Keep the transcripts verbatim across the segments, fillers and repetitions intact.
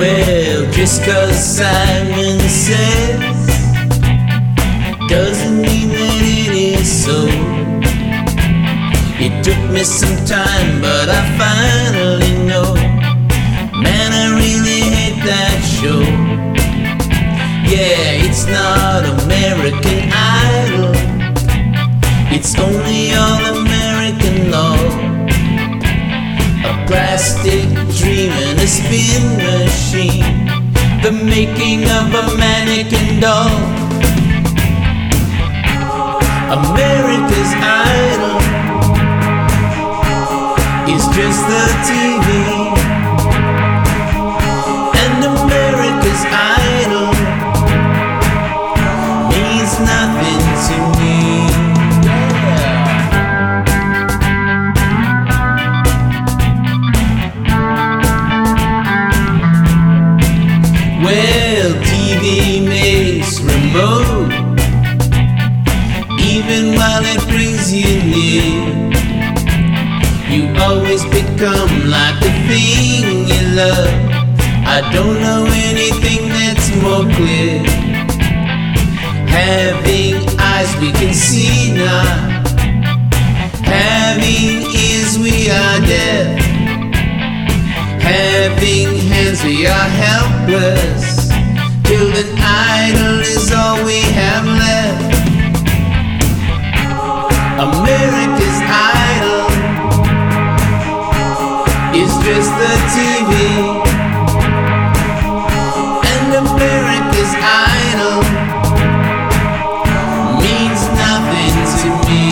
Well, just 'cause Simon says doesn't mean that it is so. It took me some time, but I finally know. Man, I really hate that show. Yeah, it's not American Idol, it's only All American Law. A plastic dream and a spin machine, the making of a mannequin doll. America's Idol is just the T V, and America's Idol means nothing to me. Well, T V makes remote, even while it brings you near. You always become like the thing you love. I don't know anything that's more clear. Having eyes we can see now, having ears we are deaf, having hands we are helpless, till an idol is all we have left. America's Idol is just the T V, and America's Idol means nothing to me.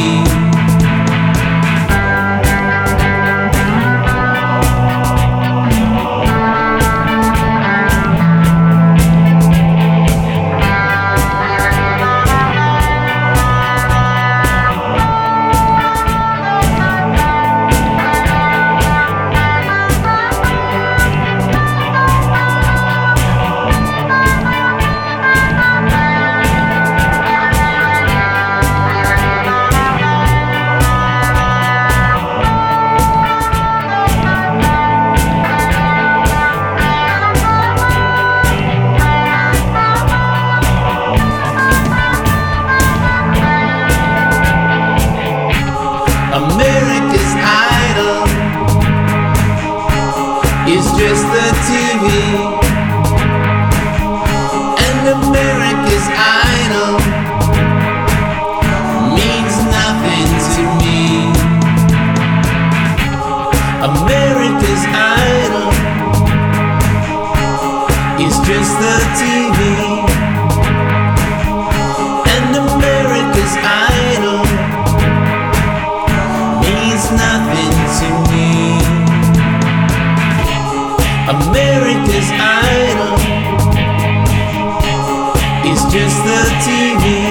America's Idol is just the T V, and America's Idol means nothing to me. America's Idol is just the T V, and America's Idol means nothing to me. America's Idol is just the T V,